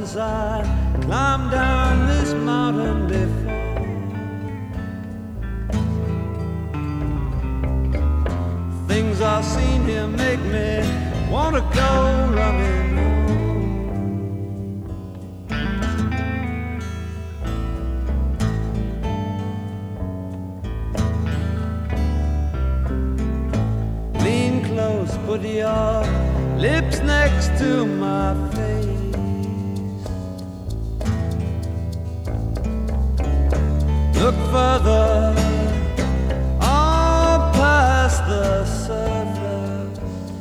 since I climbed down this mountain before. Things I've seen here make me wanna go running home. Lean close, put your lips next to my face. Look further, all past the surface.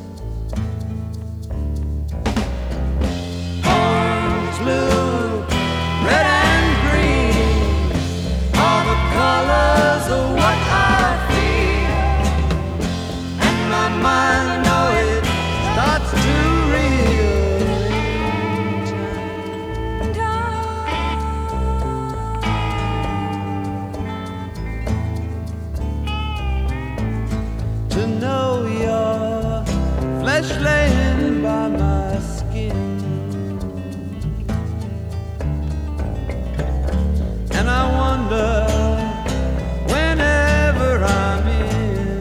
Orange, blue, red and green, all the colors of what I feel. And my mind, know it starts to to know your flesh laying by my skin. And I wonder whenever I'm in.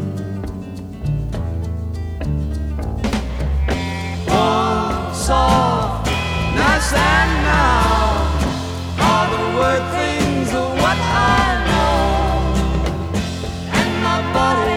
Warm, soft, nice and now, all the word things of what I know. And my body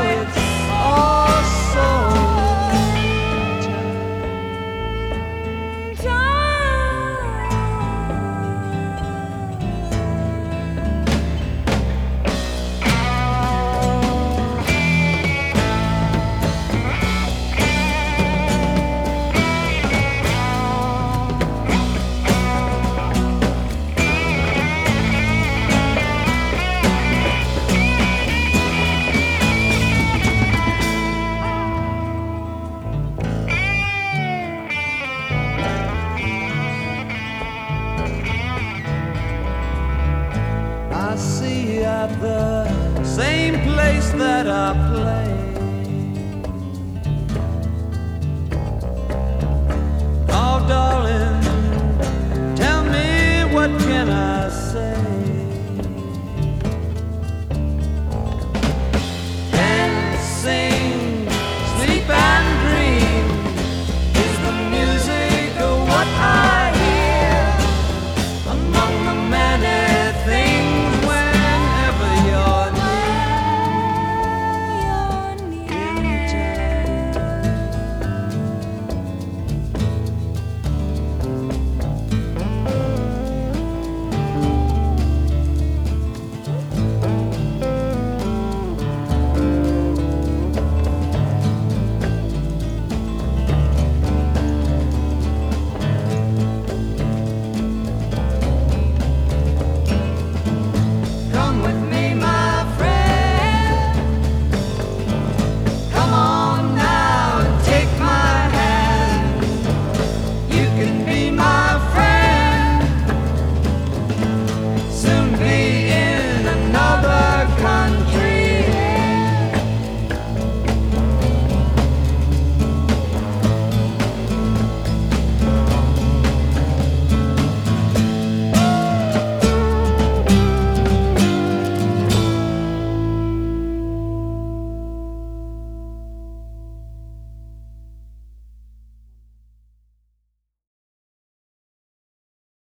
I see at the same place that I play. Oh, darling, tell me what can I say?